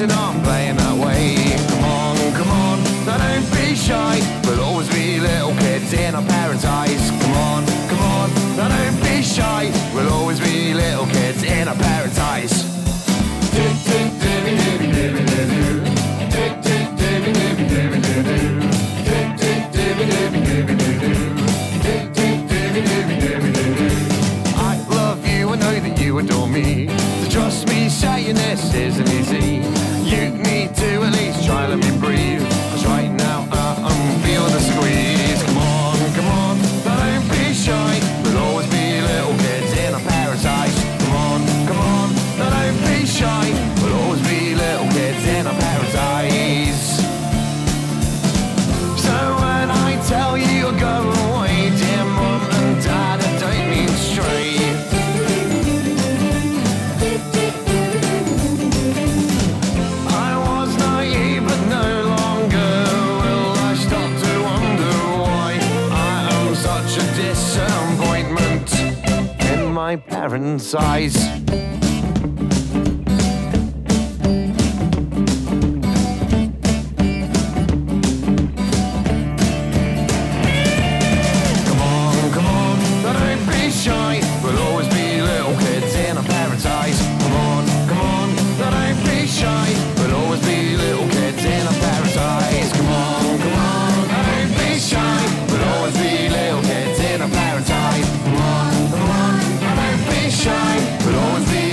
dancing on, playing that way. Come on, now don't be shy. We'll always be little kids in our parents' eyes. Come on, now don't be shy. We'll always be little kids in our parents' eyes. I love you, I know that you adore me. So trust me, saying this isn't easy. You need to at least try, let me breathe. 'Cause right now I'm feeling the squeeze. Come on, don't be shy. We'll always be little kids in our parents' eyes. Come on, don't be shy. We'll always be little kids in our parents' eyes. So when I tell you to go away, dear mum and dad, I don't mean straight. I was naive, but no longer will I stop to wonder why I am such a disappointment in my parents' eyes. Shy. We'll always be little kids in our parents' eyes. Come on, now don't be shy. We'll always be little kids in our parents' eyes. Come on, now don't be shy. We'll always be little kids in our parents' eyes. Come on, now don't be shy. We'll always be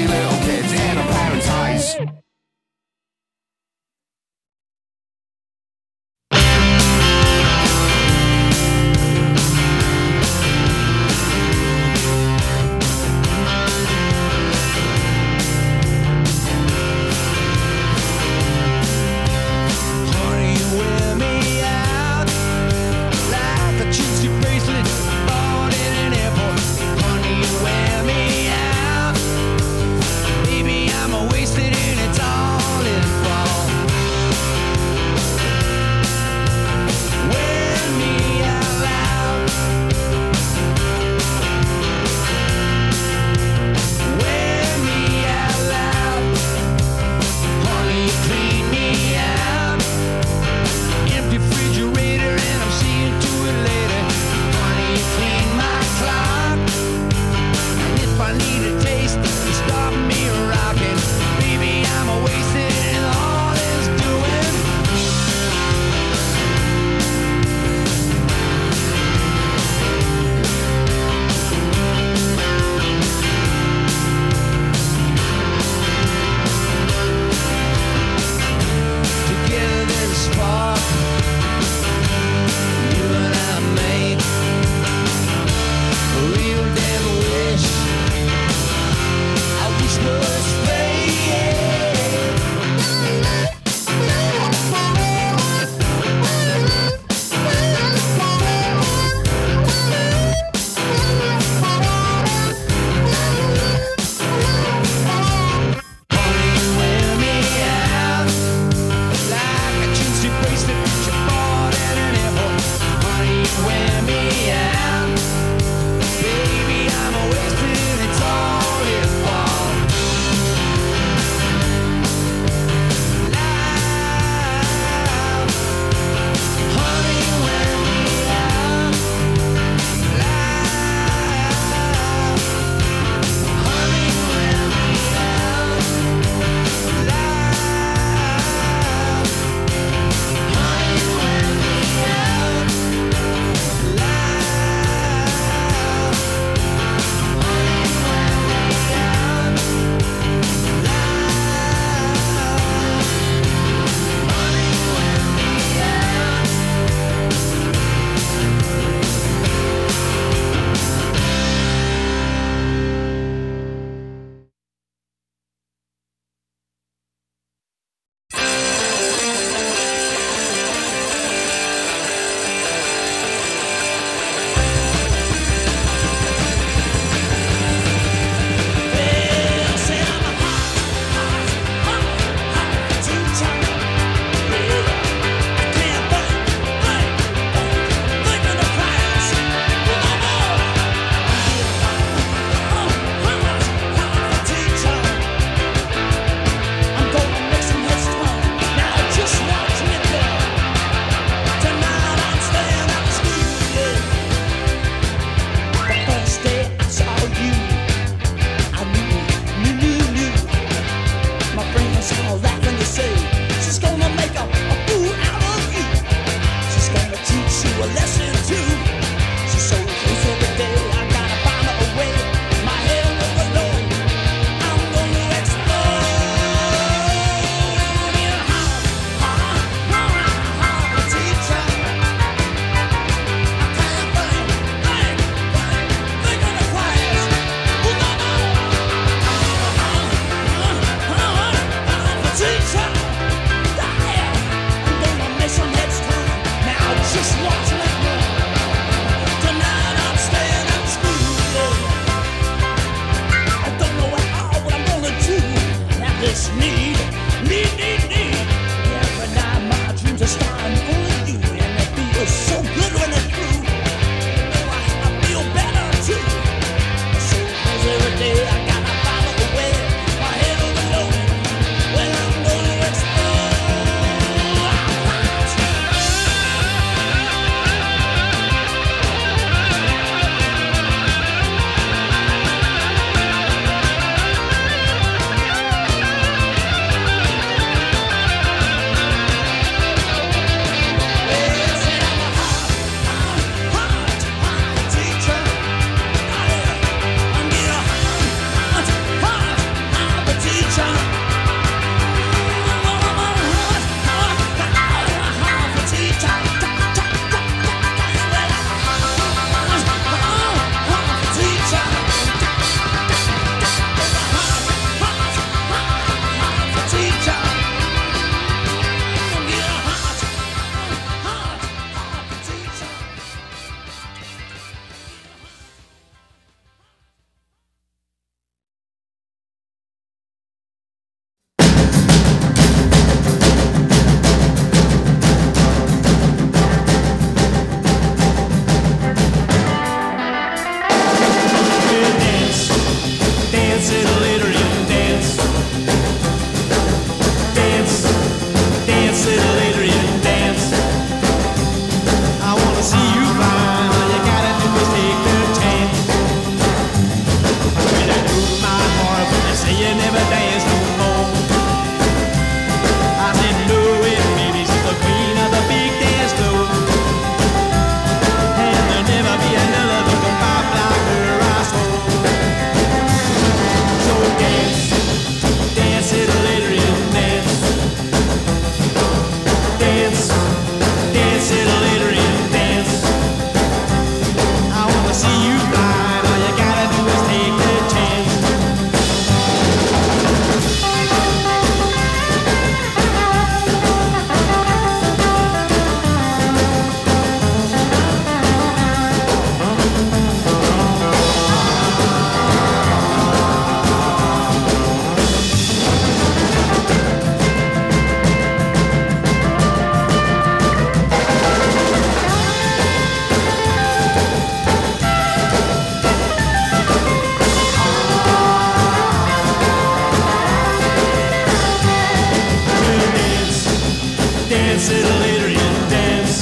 Dance, little Adrian, dance.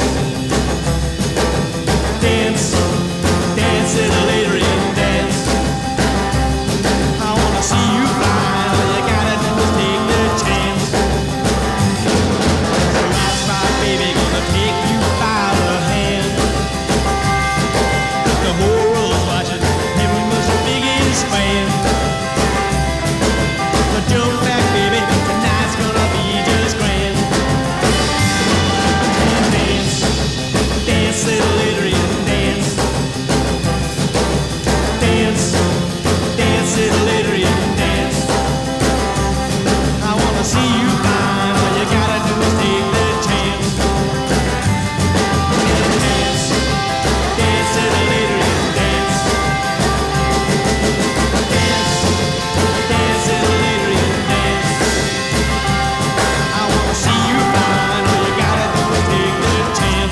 Dance, dance, little Adrian, dance. I wanna see you fly, all you gotta do is take the chance. That's right, baby, gonna take you by the hand. The whole world's watching, everyone's the biggest fan. So jump back, baby, tonight's gonna be just grand. And dance, dance, little Adrian, dance. Dance, dance, little Adrian, dance. I wanna see you fine, all you gotta do is take the chance. And dance, dance, little Adrian, dance. Dance, dance, little Adrian, dance. I wanna see you fine, all you gotta do is take the chance.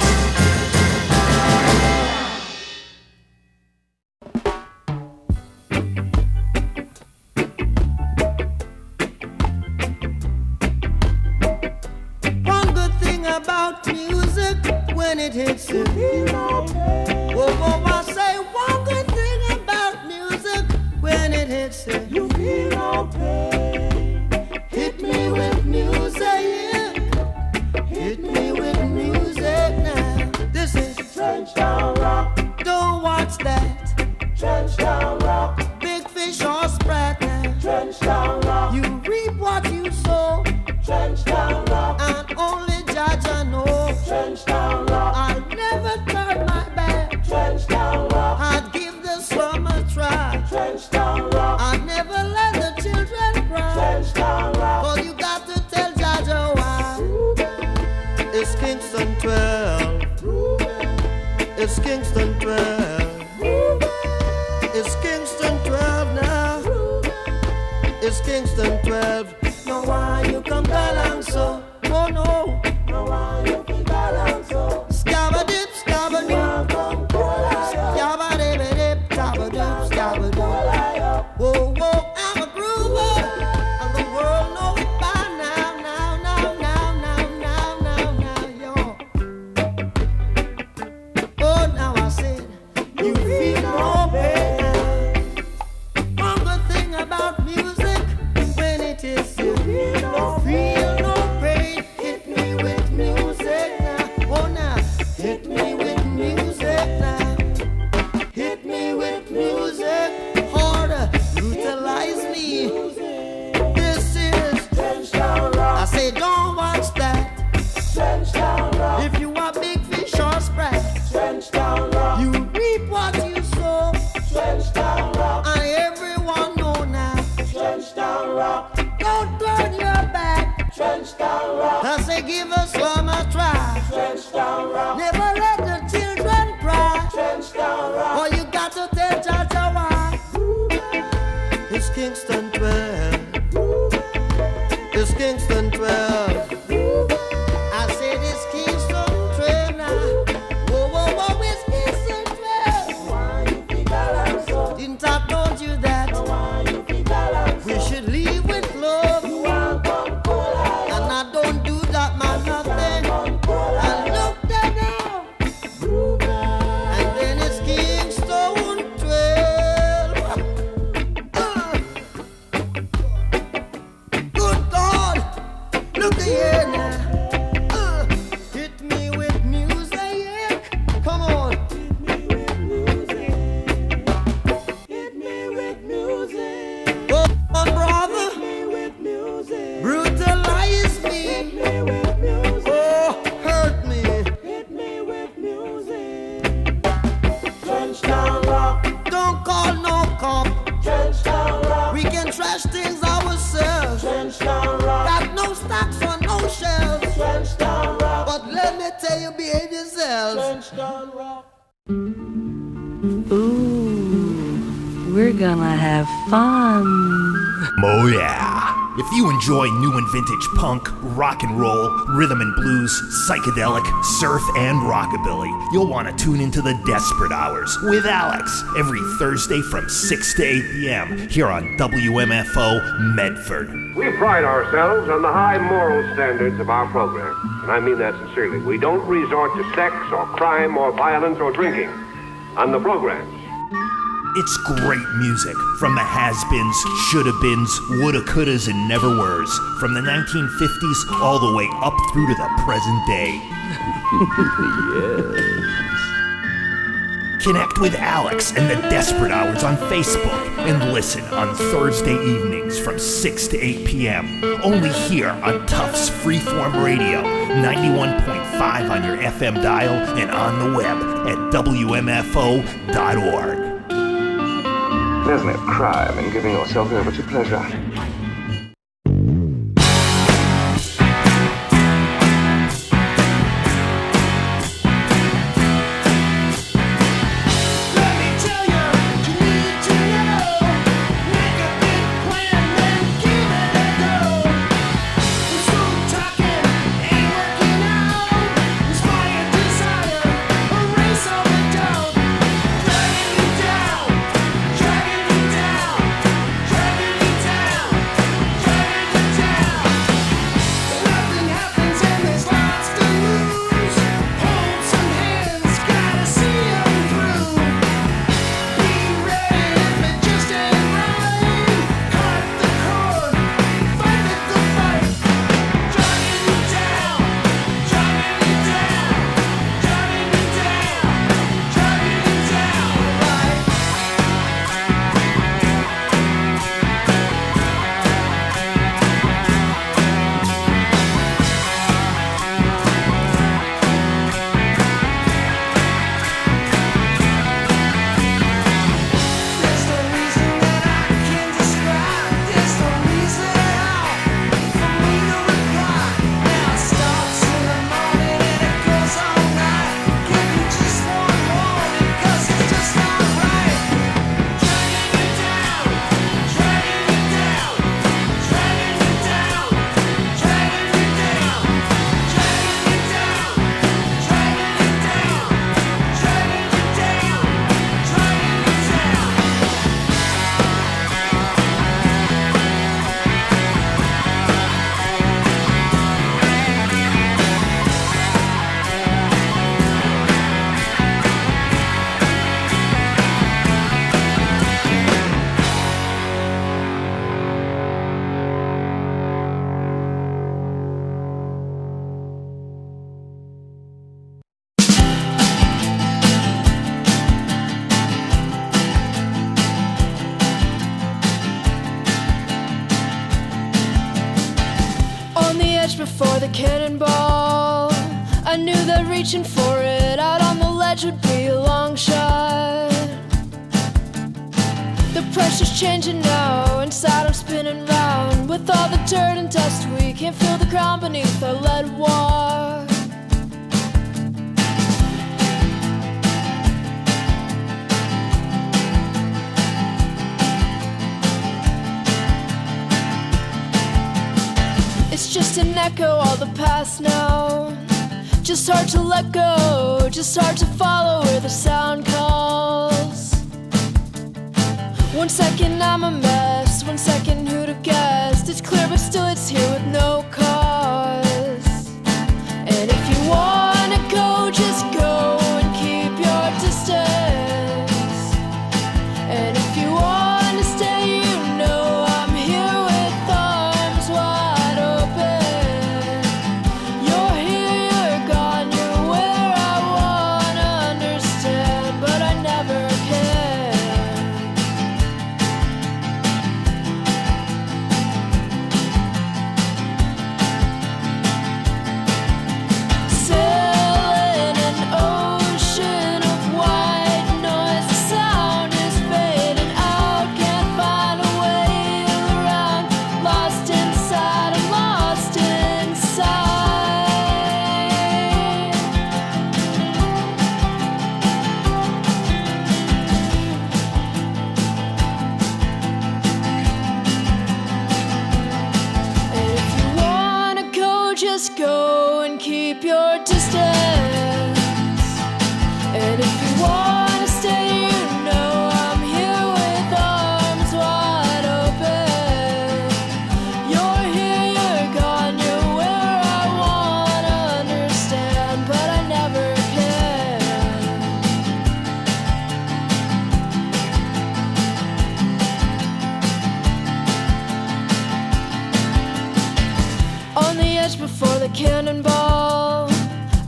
One good thing about music, when it hits you, whoa, whoa, I say one good thing about music, when it hits you, you feel okay. Hit me with music, hit me with music now. This is Trenchtown Rock. Don't watch that. Trenchtown Rock. Big fish or sprat now. Trenchtown Rock. You reap what you sow. Trenchtown Rock. And only Jaja know. Trenchtown Rock. I'll never turn my back. Trenchtown Rock. I'd give the slum a try. Trenchtown Rock. I'd never let the children cry. Trenchtown Rock. But you got to tell Jaja why. It's Kingston 12. It's Kingston 12. It's Kingston 12 now. It's Kingston 12. No, why you come along so? Oh no. No, why you come along so? Scabba-dip, scabba-dip. Scabba-dip-a-dip, scabba-dip, scabba-dip. Whoa, whoa, I'm a groover. And the world know it by now, yo. Oh, now I said, you feel no pain. One good thing about music, when it is you feel no pain. Hit me with music now. Oh, now, hit me with music now. Hit me with music. Harder, utilize me. This is Trenchtown Rock. I say, don't watch that. Trenchtown Rock. If you are big fish or sprat, Trenchtown Rock. You reap what you sow. Trenchtown Rock. And everyone know now. Trenchtown Rock. Don't turn your back. Trenchtown Rock. I say, give us one a try. Trenchtown Rock. Never let the children cry. Trenchtown Rock. Oh, you got to tell Jaja why. It's Kingston 12. It's Kingston 12. I said it's Kingston 12 now. Whoa, whoa, whoa, it's Kingston 12. Why you think I like so? Didn't I told you that? Why you think I like so? We should leave with love. And I don't do that, man, nothing. And look there now. And then it's Kingston 12. Good God, look here now. Hit me with music. Come on. Hit me with music. Oh, brother. Brutalize me. Oh, hurt me. Hit me with music. Trenchtown Rock. Don't call no cop. Trenchtown Rock. We can trash things ourselves. Trenchtown Rock. Got no stocks on no shelves. Trenchtown Rock. But let me tell you, behave yourselves. Trenchtown Rock. Ooh, we're gonna have fun. Oh yeah. If you enjoy new and vintage punk, rock and roll, rhythm and blues, psychedelic, surf, and rockabilly, you'll want to tune into the Desperate Hours with Alex every Thursday from 6 to 8 p.m. here on WMFO Medford. We pride ourselves on the high moral standards of our program. and I mean that sincerely. We don't resort to sex or crime or violence or drinking on the programs. It's great music from the has-beens, shoulda-beens, woulda, couldas, and never-weres. From the 1950s all the way up through to the present day. Yes. Connect with Alex and the Desperate Hours on Facebook and listen on Thursday evenings from 6 to 8 p.m. Only here on Tufts Freeform Radio, 91.5 on your FM dial and on the web at WMFO.org. There's no crime in giving yourself over to pleasure. Before the cannonball, I knew that reaching for it out on the ledge would be a long shot. The pressure's changing now, inside I'm spinning round. With all the dirt and dust, we can't feel the ground beneath our lead walk. It's just an echo, all the past now. Just hard to let go, just hard to follow where the sound calls. 1 second I'm a mess, 1 second who'd have guessed. It's clear but still it's here with no cause. And if you wanna go, just go and keep your distance. And if you wanna stay, you know I'm here with arms wide open. You're here, you're gone, you're where I wanna understand, but I never can. Sailing an ocean of white noise, the sound is fading out, can't find a way around. Lost inside, I'm lost inside. And if you wanna go, just go and keep your distance. And if you wanna stay, you know I'm here with arms wide open. You're here, you're gone, you're where I wanna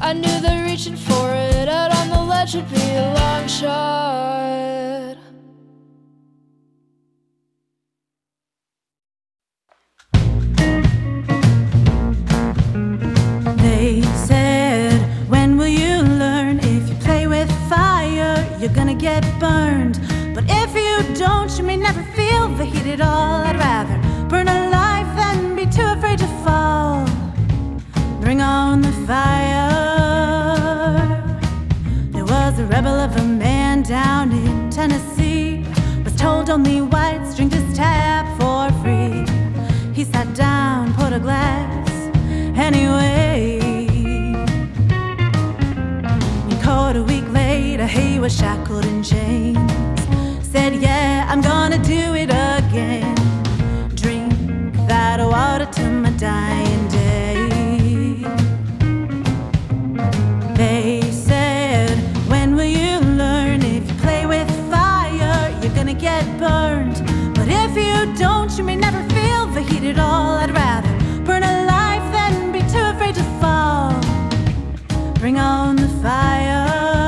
I knew that reaching for it out on the ledge would be a long shot. They said, when will you learn? If you play with fire, you're gonna get burned. But if you don't, you may never feel the heat at all. I'd rather burn alive than be too afraid to fall. Bring on the fire. There was a rebel of a man down in Tennessee, was told only whites drink this tap for free. He sat down, poured a glass anyway. And caught a week later, he was shackled in chains. Said, yeah, I'm gonna do it again. Drink that water till my dying day. They said, when will you learn? If you play with fire, you're gonna get burned. But if you don't, you may never feel the heat at all. I'd rather burn alive than be too afraid to fall. Bring on the fire.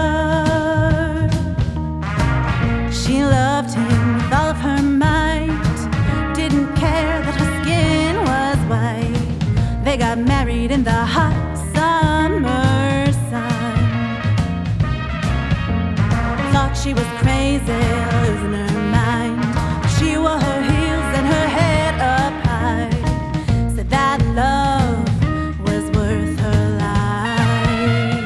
She loved him with all of her might, didn't care that her skin was white. They got married in the hot summer sun. Thought she was crazy, losing her mind. She wore her heels and her head up high. Said that love was worth her life.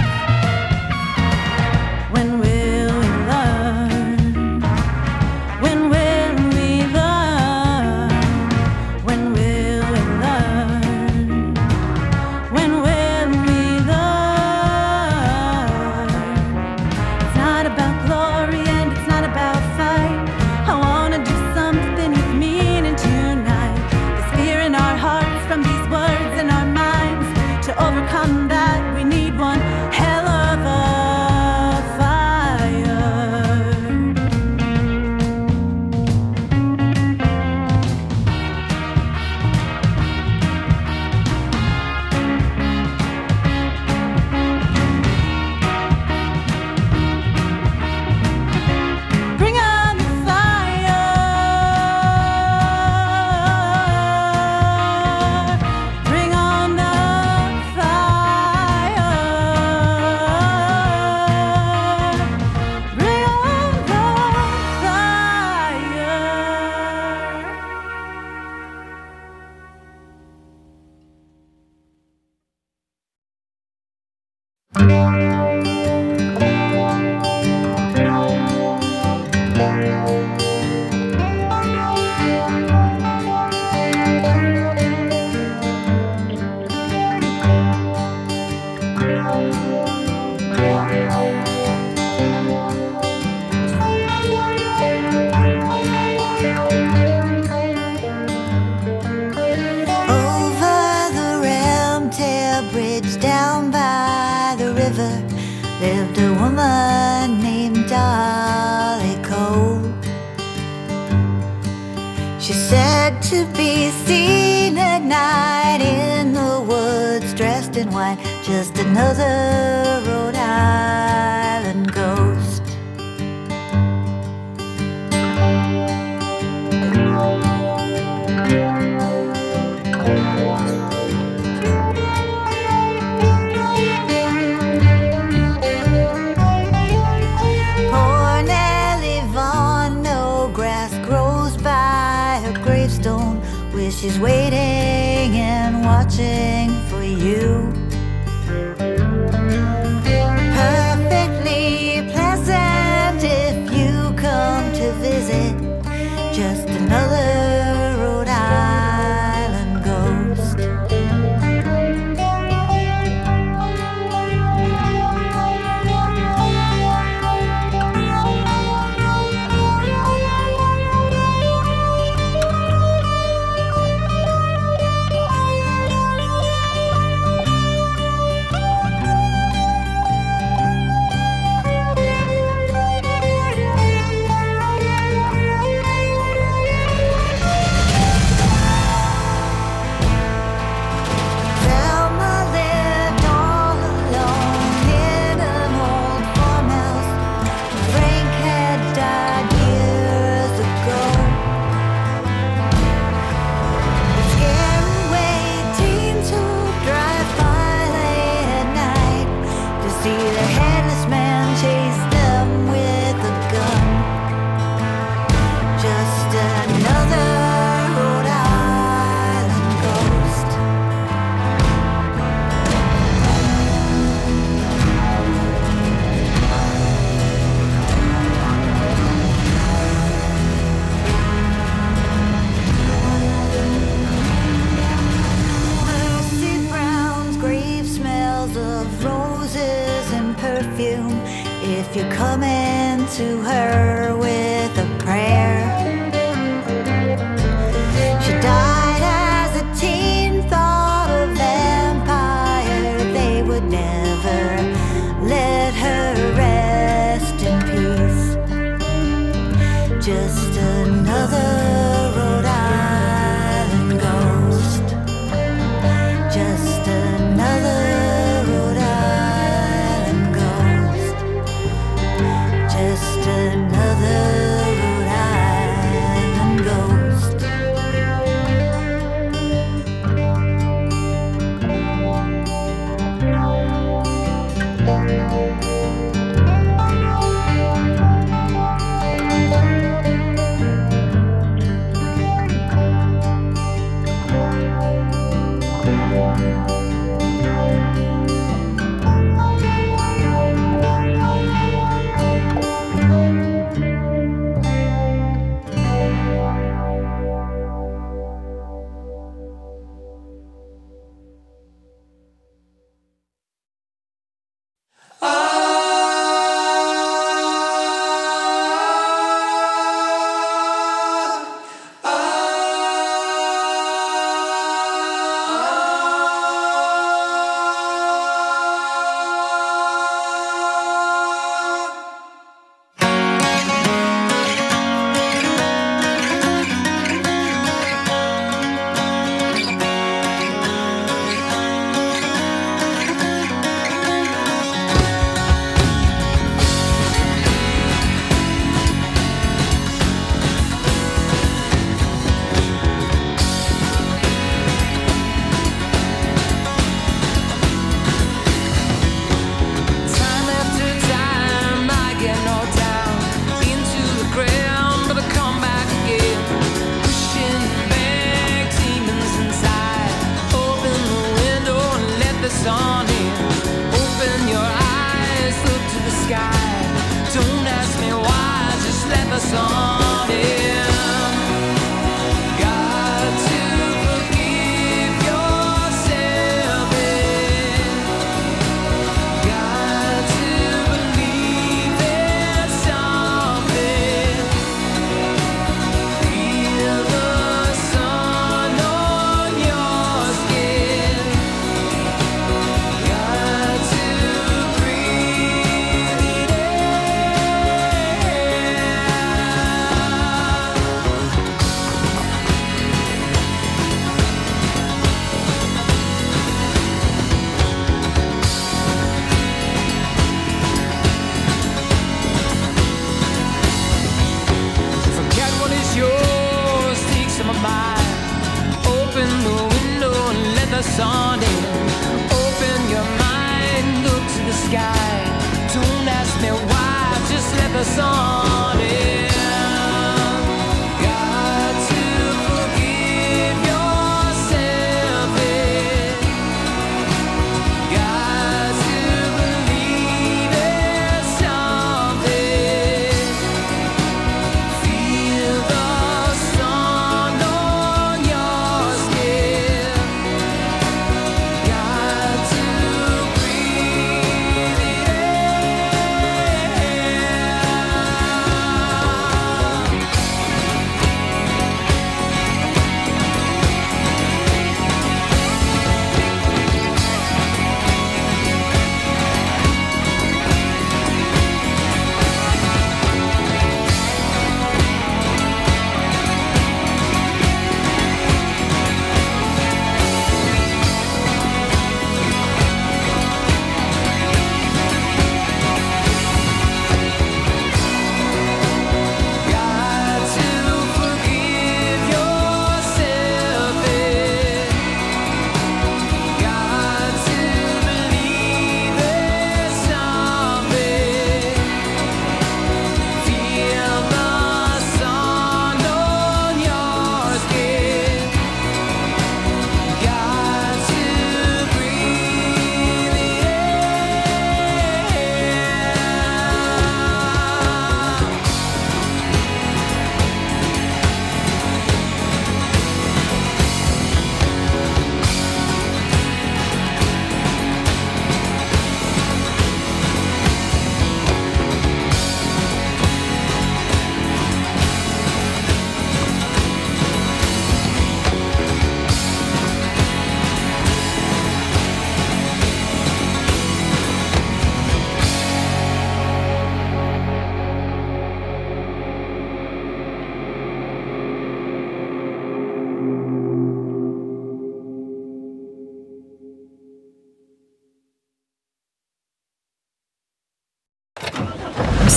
When will we learn? When will we learn? When will we learn? When will we learn? It's not about glory and it's not about fight. I wanna do something with meaning tonight. There's fear in our hearts from these words in our minds. To overcome that, we need one hell of a fire. Bring on the fire. Bring on the fire. Bring on the fire. Over the Ramtail Bridge down by the river lived a woman named Dolly Cole. She's said to be seen at night in the woods dressed in white, just another Rhode Island ghost. Poor Nellie Vaughan, no grass grows by her gravestone, where she's waiting and watching for you. Perfectly pleasant if you come to visit, just another Rhode Island ghost. of roses and perfume if you come into her with a prayer. She died as a teen, thought a vampire. They would never let her rest in peace. Just another Rhode Island ghost. Just another Rhode Island ghost. Just another Rhode Island ghost.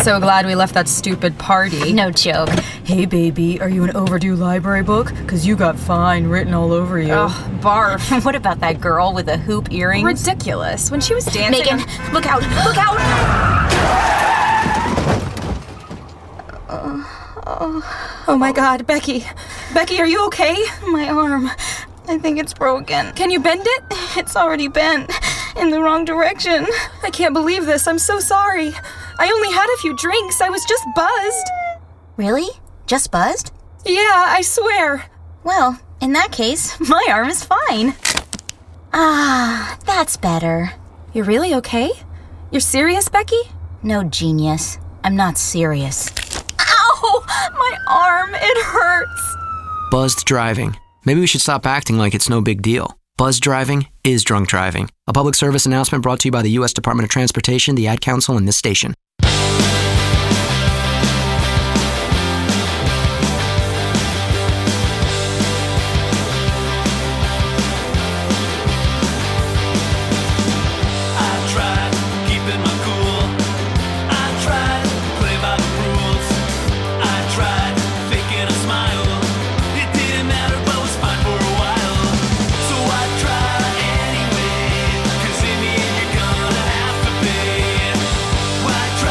so glad we left that stupid party. No joke. Hey, baby, are you an overdue library book? 'Cause you got fine written all over you. Ugh, barf. What about that girl with the hoop earrings? Ridiculous. When she was dancing... Megan, look out! Look out! Oh my God, Becky. Becky, are you okay? My arm. I think it's broken. Can you bend it? It's already bent. In the wrong direction. I can't believe this. I'm so sorry. I only had a few drinks. I was just buzzed. Really? Just buzzed? Yeah, I swear. Well, in that case, my arm is fine. Ah, that's better. You're really okay? You're serious, Becky? No, genius. I'm not serious. Ow! My arm, it hurts. Buzzed driving. Maybe we should stop acting like it's no big deal. Buzzed driving is drunk driving. A public service announcement brought to you by the U.S. Department of Transportation, the Ad Council, and this station. Try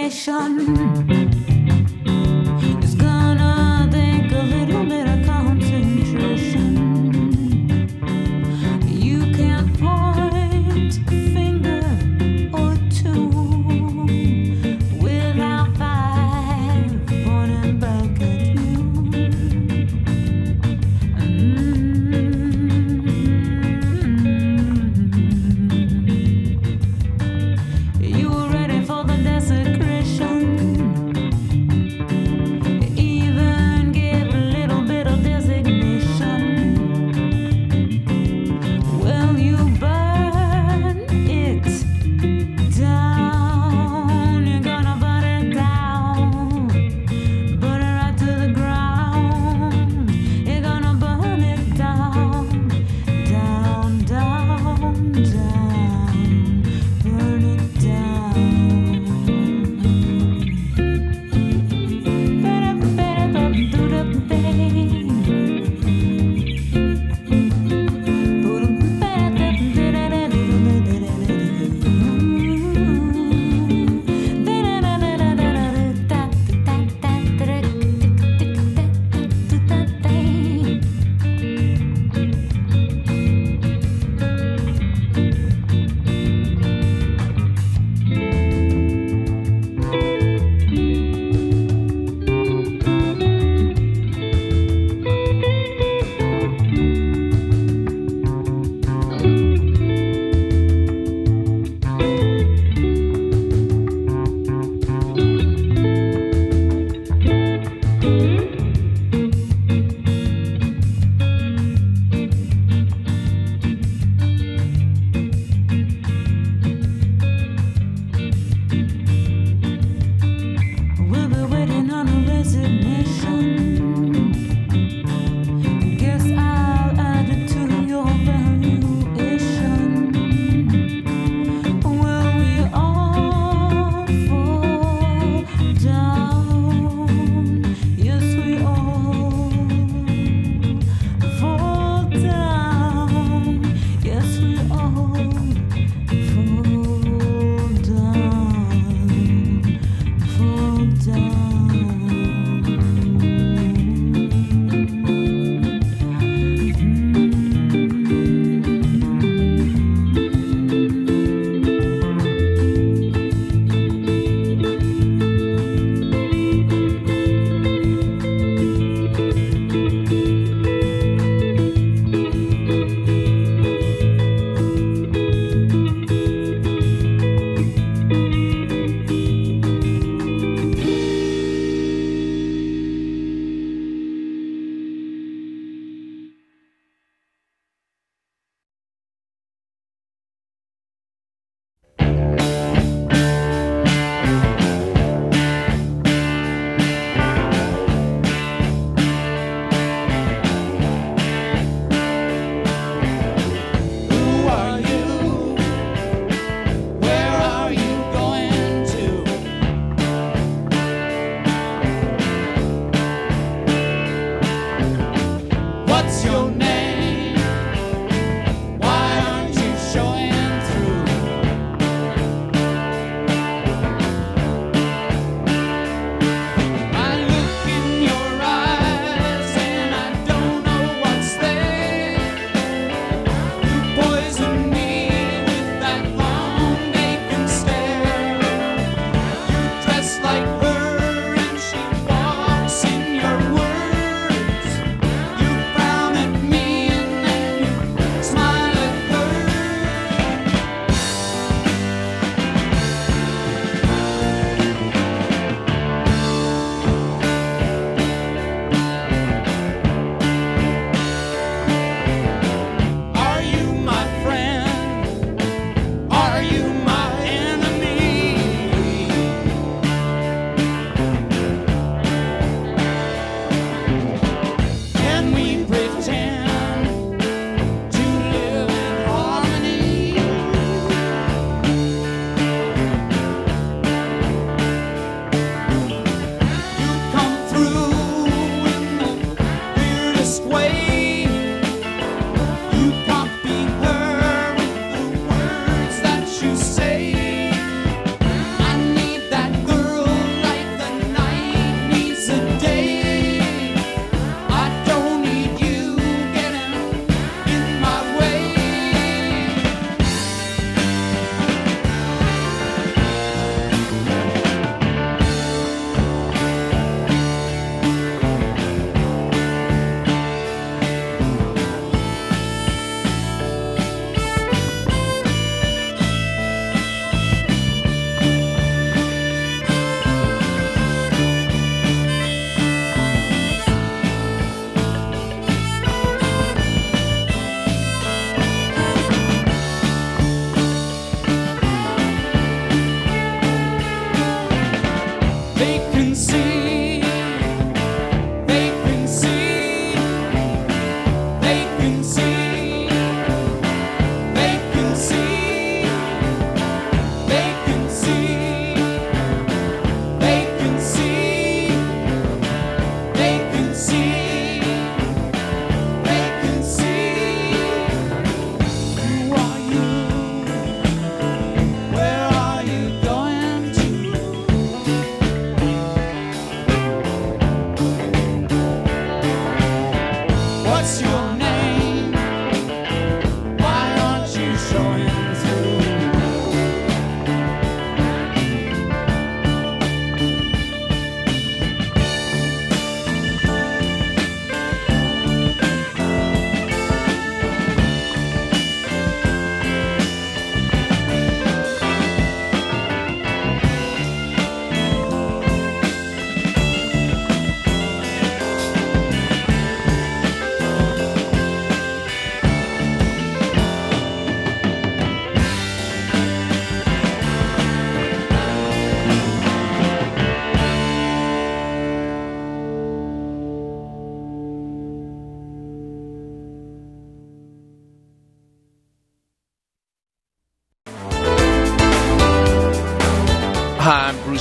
desperation. It's gonna take a little bit of concentration. You can't point a finger or two without five pointing back at you. You were ready for the desecration.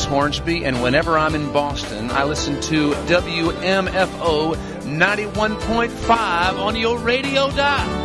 Hornsby, and whenever I'm in Boston, I listen to WMFO 91.5 on your radio dial.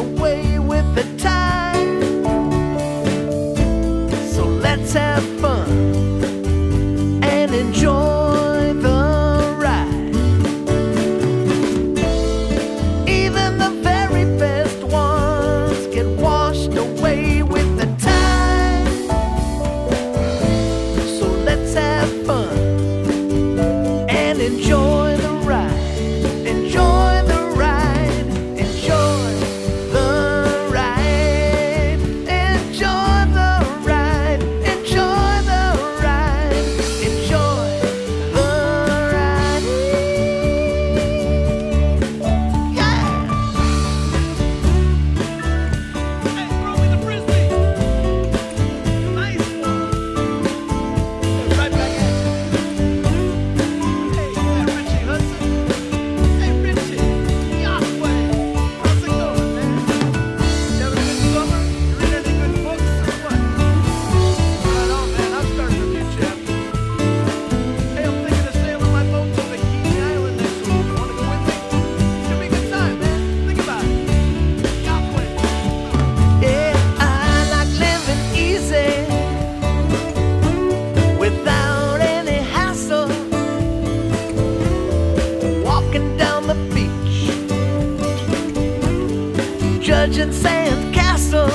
Let's have fun building sand castles.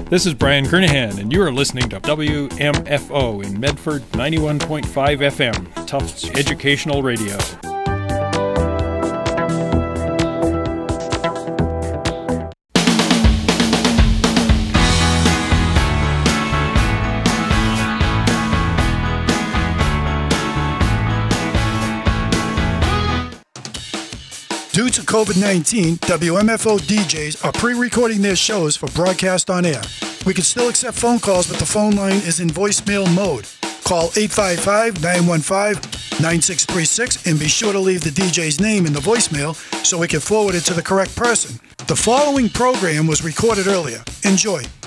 This is Brian Kernahan, and you are listening to WMFO in Medford 91.5 FM, Tufts Educational Radio. Due to COVID-19, WMFO DJs are pre-recording their shows for broadcast on air. We can still accept phone calls, but the phone line is in voicemail mode. Call 855-915-9636 and be sure to leave the DJ's name in the voicemail so we can forward it to the correct person. The following program was recorded earlier. Enjoy.